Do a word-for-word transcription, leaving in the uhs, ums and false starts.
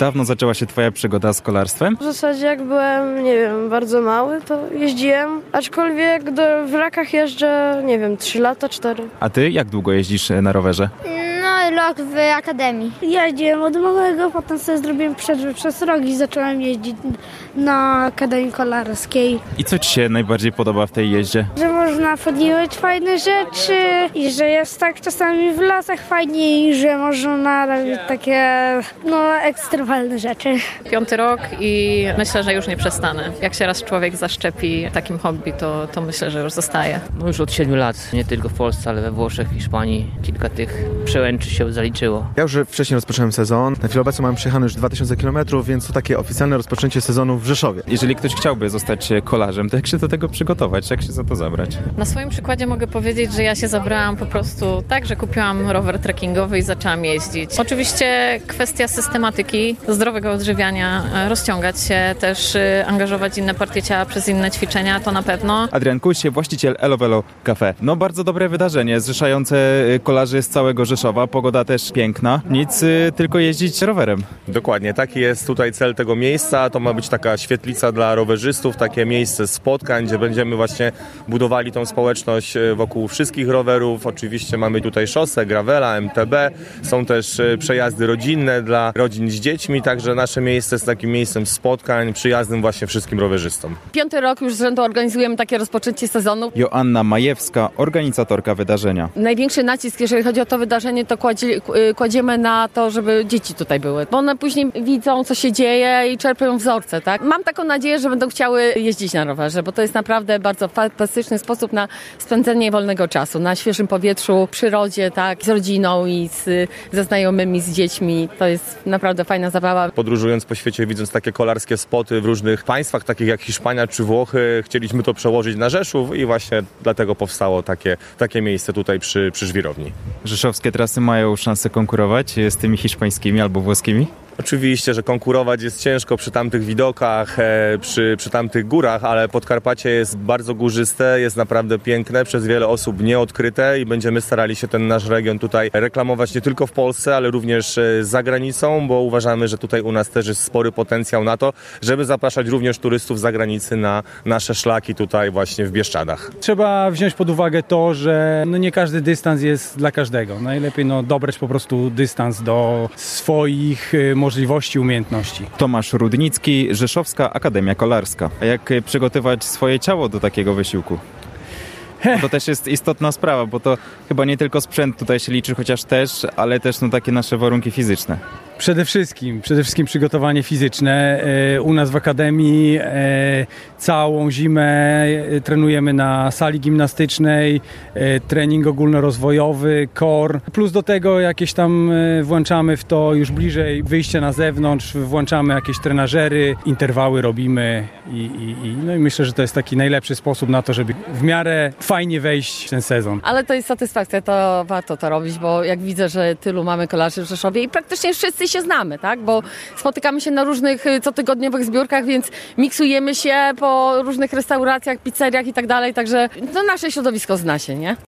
dawno zaczęła się twoja przygoda z kolarstwem? W zasadzie jak byłem, nie wiem, bardzo mały, to jeździłem, aczkolwiek do, w Rakach jeżdżę, nie wiem, trzy lata, cztery. A ty jak długo jeździsz na rowerze? No, rok w akademii. Jeździłem od małego, potem sobie zrobiłem przerwę przez rok i zacząłem jeździć na Akademii Kolarskiej. I co ci się najbardziej podoba w tej jeździe? Że można podjąć fajne rzeczy i że jest tak czasami w lasach fajnie i że można robić takie no ekstremalne rzeczy. Piąty rok i myślę, że już nie przestanę. Jak się raz człowiek zaszczepi takim hobby, to, to myślę, że już zostaje. No już od siedmiu lat, nie tylko w Polsce, ale we Włoszech, Hiszpanii. Kilka tych przełęczy się zaliczyło. Ja już wcześniej rozpocząłem sezon. Na chwilę obecną mam przejechane już dwa tysiące kilometrów, więc to takie oficjalne rozpoczęcie sezonu w Rzeszowie. Jeżeli ktoś chciałby zostać kolarzem, to jak się do tego przygotować? Jak się za to zabrać? Na swoim przykładzie mogę powiedzieć, że ja się zabrałam po prostu tak, że kupiłam rower trekkingowy i zaczęłam jeździć. Oczywiście kwestia systematyki, zdrowego odżywiania, rozciągać się, też angażować inne partie ciała przez inne ćwiczenia, to na pewno. Adrian Kuś, właściciel Elo Velo Cafe. No bardzo dobre wydarzenie, zrzeszające kolarzy z całego Rzeszowa. Pogoda też piękna. Nic, tylko jeździć rowerem. Dokładnie, taki jest tutaj cel tego miejsca. To ma być taka świetlica dla rowerzystów, takie miejsce spotkań, gdzie będziemy właśnie budowali tą społeczność wokół wszystkich rowerów. Oczywiście mamy tutaj szosę, gravela, M T B. Są też przejazdy rodzinne dla rodzin z dziećmi, także nasze miejsce jest takim miejscem spotkań, przyjaznym właśnie wszystkim rowerzystom. Piąty rok już z rzędu organizujemy takie rozpoczęcie sezonu. Joanna Majewska, organizatorka wydarzenia. Największy nacisk, jeżeli chodzi o to wydarzenie, to kładzie, kładziemy na to, żeby dzieci tutaj były. Bo one później widzą, co się dzieje i czerpią wzorce, tak? Mam taką nadzieję, że będą chciały jeździć na rowerze, bo to jest naprawdę bardzo fantastyczny sposób na spędzenie wolnego czasu, na świeżym powietrzu, przyrodzie, tak? Z rodziną i z, ze znajomymi, z dziećmi. To jest naprawdę fajna zabawa. Podróżując po świecie, widząc takie kolarskie spoty w różnych państwach, takich jak Hiszpania czy Włochy, chcieliśmy to przełożyć na Rzeszów i właśnie dlatego powstało takie, takie miejsce tutaj przy, przy żwirowni. Rzeszowskie trasy mają szansę konkurować z tymi hiszpańskimi albo włoskimi? Oczywiście, że konkurować jest ciężko przy tamtych widokach, e, przy, przy tamtych górach, ale Podkarpacie jest bardzo górzyste, jest naprawdę piękne, przez wiele osób nieodkryte i będziemy starali się ten nasz region tutaj reklamować nie tylko w Polsce, ale również e, za granicą, bo uważamy, że tutaj u nas też jest spory potencjał na to, żeby zapraszać również turystów z zagranicy na nasze szlaki tutaj właśnie w Bieszczadach. Trzeba wziąć pod uwagę to, że no nie każdy dystans jest dla każdego. Najlepiej no, dobrać po prostu dystans do swoich możliwości możliwości, umiejętności. Tomasz Rudnicki, Rzeszowska Akademia Kolarska. A jak przygotować swoje ciało do takiego wysiłku? To też jest istotna sprawa, bo to chyba nie tylko sprzęt tutaj się liczy, chociaż też, ale też no, takie nasze warunki fizyczne. Przede wszystkim, przede wszystkim przygotowanie fizyczne. U nas w Akademii całą zimę trenujemy na sali gimnastycznej, trening ogólnorozwojowy, core. Plus do tego jakieś tam włączamy w to już bliżej wyjście na zewnątrz, włączamy jakieś trenażery, interwały robimy i, i, i, no i myślę, że to jest taki najlepszy sposób na to, żeby w miarę fajnie wejść w ten sezon. Ale to jest satysfakcja, to warto to robić, bo jak widzę, że tylu mamy kolarzy w Rzeszowie i praktycznie wszyscy się znamy, tak? Bo spotykamy się na różnych cotygodniowych zbiórkach, więc miksujemy się po różnych restauracjach, pizzeriach i tak dalej, także to nasze środowisko zna się, nie?